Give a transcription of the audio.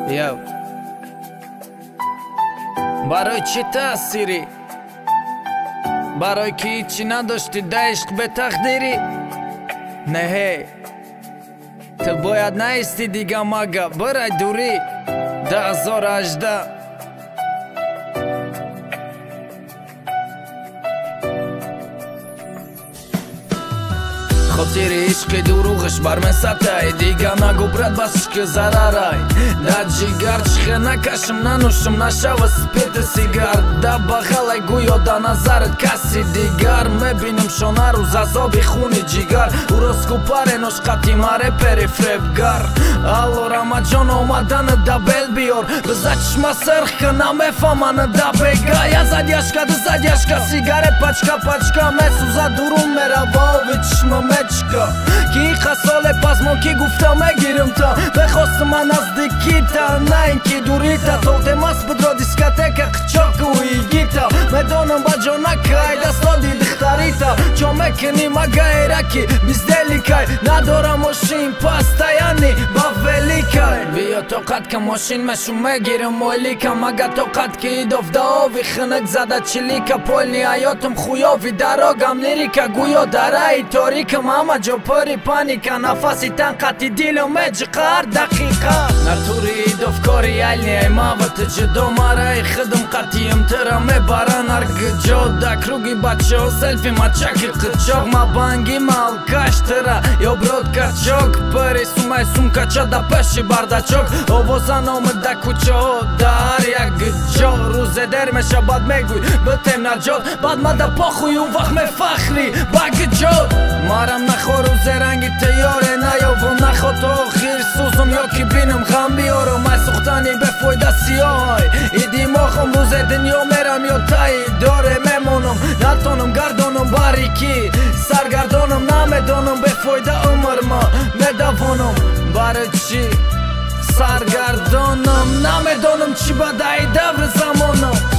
یو برای چی تأثیری؟ برای که هیچی نداشتی ده عشق به تقدیری؟ نه هی تو باید نیستی دیگه مگه برای دوری 2018 خاطر عشق دروغش بر من ستای دیگه نگو برد بس که ضررای در جگر چخه نکشم ننوشم نشو سپیت سیگر در بغل گویا در نظرت کسی دیگر میبینم شانه روز عذاب خونی جگر او روز کوپر نوش قطی مره پری فریبگر الو رما جان اومدن دبل بیار بزا چشما سرخ که نمیفهمن دبگا یا زدیشکا دو زدیشکا سیگاره پچکا مسوزا درون میروا و چشما کی خسال پس ما کی گفتم میگیرم تا بخواست من نزدیکی تا نه اینکه دوری تا تو ماست بدرا دیسکاتک قچاک و ایگیتا میدونم با جانکای دستادی دختری تا چون میکنی مگه ایرکی بیزدلی کای ندارم ماشین پس تایانی با ولی کای بیا توقت که ماشین مشو میگیرم مولی که مگه توقت که ایدافده آوی خنک زده چلی که پول نیایاتم خویاوی دراغم لیری که گویا درای تاریک ماما جو پری پانیکا نفسی تنقتی دیلو مجقار دقیقا نرطوری دفکاری علی ما وقت جدو مارای خدم قطیم ترا میبارن ارگ جو دکروگی بچه و سلفی ما چکی قچاق ما بانگی مال کاش ترا یا برود کچاک پری سومای سوم کچا دا پشی برده چاک اووزان اومده کوچه ها در یک جو روز در میشه باد میگوی بتیم نجات بعد ما دا پاخوی اون وقت میفخری بگ جاد مارم نخوا روز رنگی تیاره نیاوم نخوا تا آخیر سوزم یا کی بینم غم بیارم از سختانی به فایده سیاهای ای دیماغم روز دنیا میرم یا تایی داره میمونم نتونم گردانم باریکی سرگردانم نمیدانم به فایده عمر ما میدوانم برای چی سرگردانم نمیدانم چی بدهی دور زمانم